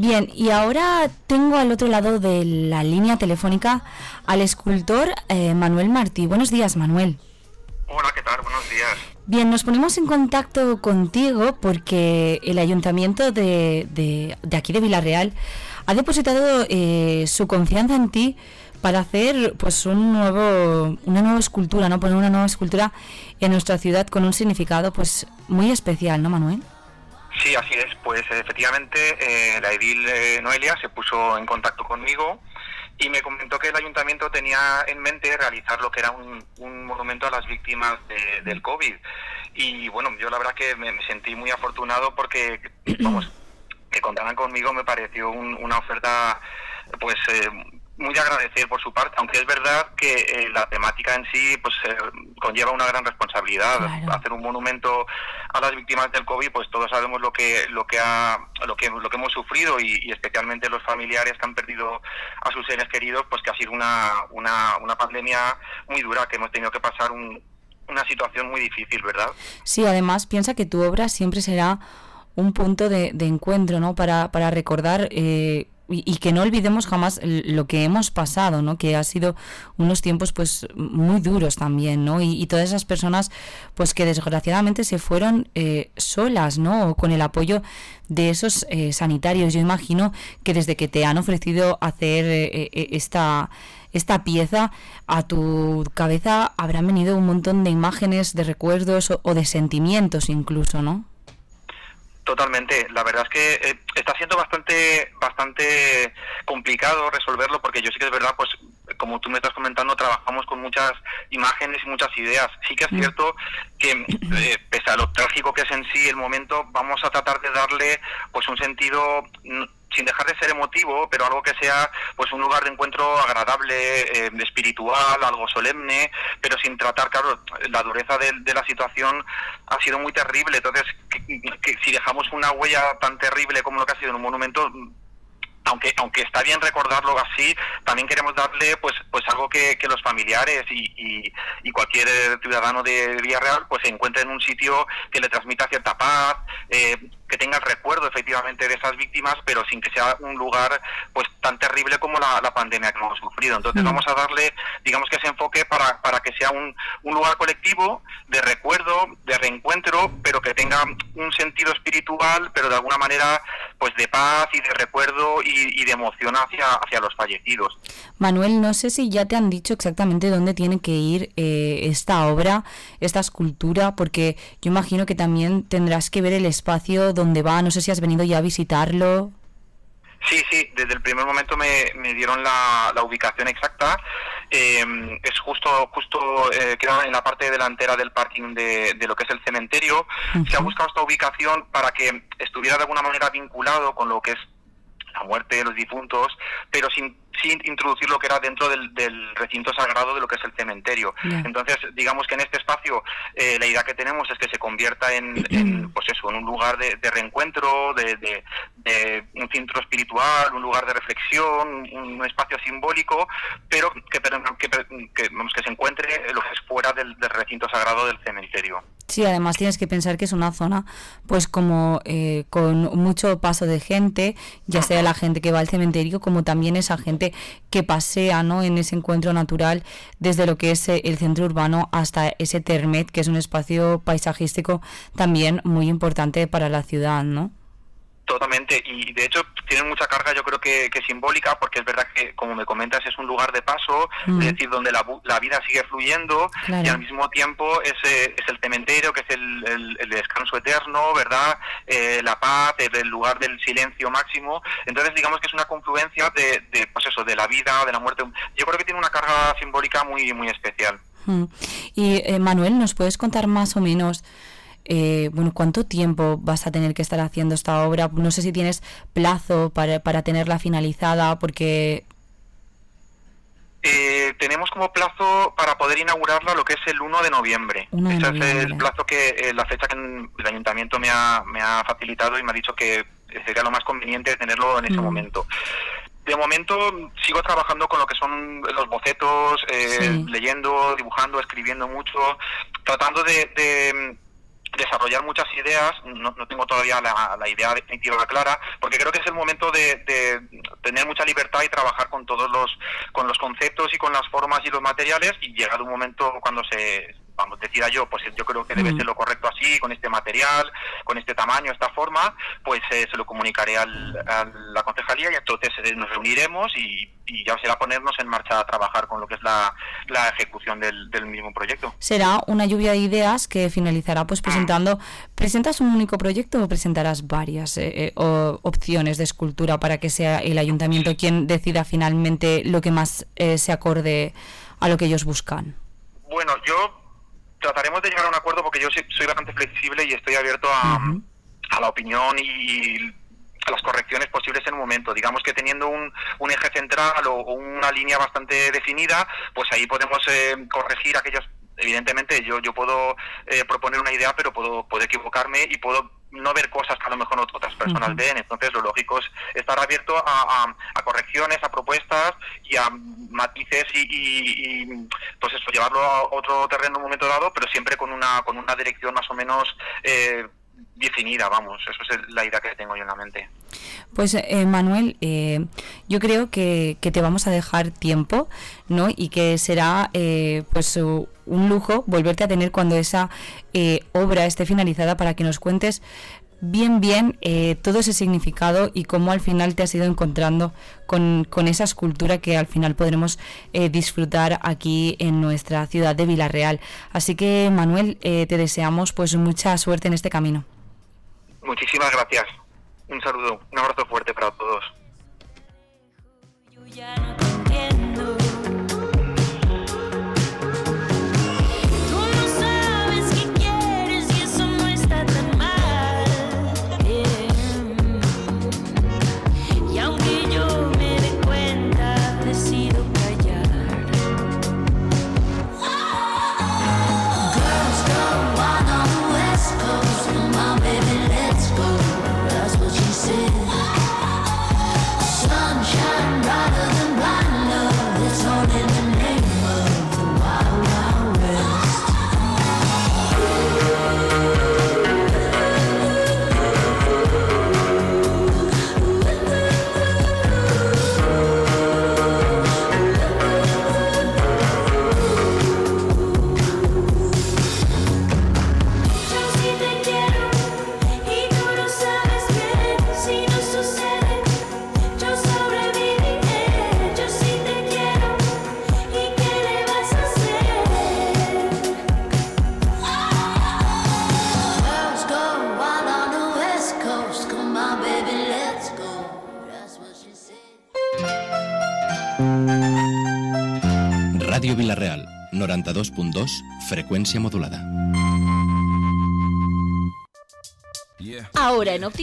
Bien, y ahora tengo al otro lado de la línea telefónica al escultor Manuel Martí. Buenos días, Manuel. Hola, ¿qué tal? Buenos días. Bien, nos ponemos en contacto contigo porque el ayuntamiento de aquí de Villarreal ha depositado su confianza en ti para hacer pues una nueva escultura, ¿no? Poner una nueva escultura en nuestra ciudad con un significado pues muy especial, ¿no, Manuel? Sí, así es. Pues efectivamente la edil Noelia se puso en contacto conmigo y me comentó que el ayuntamiento tenía en mente realizar lo que era un monumento a las víctimas del COVID. Y bueno, yo la verdad que me sentí muy afortunado porque, vamos, que contaran conmigo me pareció una oferta pues muy de agradecer por su parte, aunque es verdad que la temática en sí pues conlleva una gran responsabilidad. Claro. Hacer un monumento a las víctimas del COVID, pues todos sabemos lo que hemos sufrido y especialmente los familiares que han perdido a sus seres queridos, pues que ha sido una pandemia muy dura, que hemos tenido que pasar una situación muy difícil, ¿verdad? Sí, además piensa que tu obra siempre será un punto de encuentro, ¿no? Para recordar y que no olvidemos jamás lo que hemos pasado, ¿no? Que ha sido unos tiempos pues muy duros también, ¿no? Y todas esas personas pues que desgraciadamente se fueron solas, ¿no? O con el apoyo de esos sanitarios. Yo imagino que desde que te han ofrecido hacer esta pieza, a tu cabeza habrán venido un montón de imágenes, de recuerdos o de sentimientos incluso, ¿no? Totalmente. La verdad es que está siendo bastante complicado resolverlo, porque yo sí que es verdad, pues como tú me estás comentando, trabajamos con muchas imágenes y muchas ideas. Sí que es cierto que pese a lo trágico que es en sí el momento, vamos a tratar de darle pues un sentido, sin dejar de ser emotivo, pero algo que sea pues un lugar de encuentro agradable, espiritual, algo solemne, pero sin tratar, claro, la dureza de la situación ha sido muy terrible. Entonces, que si dejamos una huella tan terrible como lo que ha sido en un monumento, aunque está bien recordarlo así, también queremos darle pues algo que los familiares y cualquier ciudadano de Villarreal pues se encuentre en un sitio que le transmita cierta paz, que tenga el recuerdo efectivamente de esas víctimas, pero sin que sea un lugar pues tan terrible como la pandemia que hemos sufrido. Entonces vamos a darle, digamos, que ese enfoque para que sea un lugar colectivo de recuerdo, de reencuentro, pero que tenga un sentido espiritual, pero de alguna manera pues de paz y de recuerdo y de emoción hacia los fallecidos. Manuel, no sé si ya te han dicho exactamente dónde tiene que ir esta obra, esta escultura, porque yo imagino que también tendrás que ver el espacio donde va. No sé si has venido ya a visitarlo. Sí, desde el primer momento me dieron la ubicación exacta. Es justo queda en la parte delantera del parking de lo que es el cementerio. Uh-huh. Se ha buscado esta ubicación para que estuviera de alguna manera vinculado con lo que es la muerte de los difuntos, pero sin introducir lo que era dentro del recinto sagrado de lo que es el cementerio. Yeah. Entonces, digamos que en este espacio la idea que tenemos es que se convierta en pues eso, en un lugar de reencuentro, de un centro espiritual, un lugar de reflexión, un espacio simbólico, pero que se encuentre lo que es fuera del recinto sagrado del cementerio. Sí, además tienes que pensar que es una zona pues como con mucho paso de gente, ya sea la gente que va al cementerio como también esa gente que pasea, ¿no?, en ese encuentro natural desde lo que es el centro urbano hasta ese Termet, que es un espacio paisajístico también muy importante para la ciudad, ¿no? Totalmente, y de hecho tienen mucha carga, yo creo que simbólica, porque es verdad que, como me comentas, es un lugar de paso, es decir, donde la vida sigue fluyendo, claro. Y al mismo tiempo es el cementerio, que es el descanso eterno, ¿verdad? La paz, el lugar del silencio máximo. Entonces, digamos que es una confluencia de pues eso, de la vida, de la muerte. Yo creo que tiene una carga simbólica muy, muy especial. Y Manuel, ¿nos puedes contar más o menos cuánto tiempo vas a tener que estar haciendo esta obra? No sé si tienes plazo para tenerla finalizada, porque tenemos como plazo para poder inaugurarla lo que es el 1 de noviembre. Ese es el plazo la fecha que el ayuntamiento me ha facilitado y me ha dicho que sería lo más conveniente tenerlo en ese momento. De momento sigo trabajando con lo que son los bocetos, leyendo, dibujando, escribiendo mucho, tratando de desarrollar muchas ideas. No tengo todavía la idea definitiva clara, porque creo que es el momento de tener mucha libertad y trabajar con con los conceptos y con las formas y los materiales, y llegado un momento cuando decida yo, pues yo creo que debe ser lo correcto así, con este material, con este tamaño, esta forma, pues se lo comunicaré a la concejalía, y entonces nos reuniremos y ya será ponernos en marcha a trabajar con lo que es la ejecución del mismo proyecto. Será una lluvia de ideas que finalizará pues ¿Presentas un único proyecto o presentarás varias opciones de escultura para que sea el ayuntamiento quien decida finalmente lo que más se acorde a lo que ellos buscan? Bueno, trataremos de llegar a un acuerdo, porque yo soy bastante flexible y estoy abierto a la opinión y a las correcciones posibles en un momento. Digamos que teniendo un eje central o una línea bastante definida, pues ahí podemos corregir aquellas. Evidentemente yo puedo proponer una idea, pero puedo equivocarme y puedo no ver cosas que a lo mejor otras personas ven. Entonces lo lógico es estar abierto a correcciones, a propuestas y a matices y pues eso, llevarlo a otro terreno en un momento dado, pero siempre con una dirección más o menos definida, vamos. Eso es la idea que tengo yo en la mente. Pues Manuel, yo creo que te vamos a dejar tiempo, ¿no? Y que será pues un lujo volverte a tener cuando esa obra esté finalizada, para que nos cuentes bien todo ese significado y cómo al final te has ido encontrando con esa escultura que al final podremos disfrutar aquí en nuestra ciudad de Vila-real. Así que Manuel, te deseamos pues mucha suerte en este camino. Muchísimas gracias. Un saludo, un abrazo fuerte para todos. Yo ya no te entiendo. Tú no sabes qué quieres y eso no está tan mal. Y aunque yo me dé cuenta, decido callar. Girls don't want on the West Coast, come on baby, let's go. That's what she said. Sunshine brighter than blind love. It's all in the name of the Wild Wild West. Yo sí te quiero y tú lo sabes bien. Si no sucede, yo sobreviviré. Yo sí te quiero y ¿qué le vas a hacer? Girls go wild on the West Coast. Come on, baby, let's go. That's what she said. Ràdio Vila-real, 92.2, freqüència modulada. Ahora en Óptica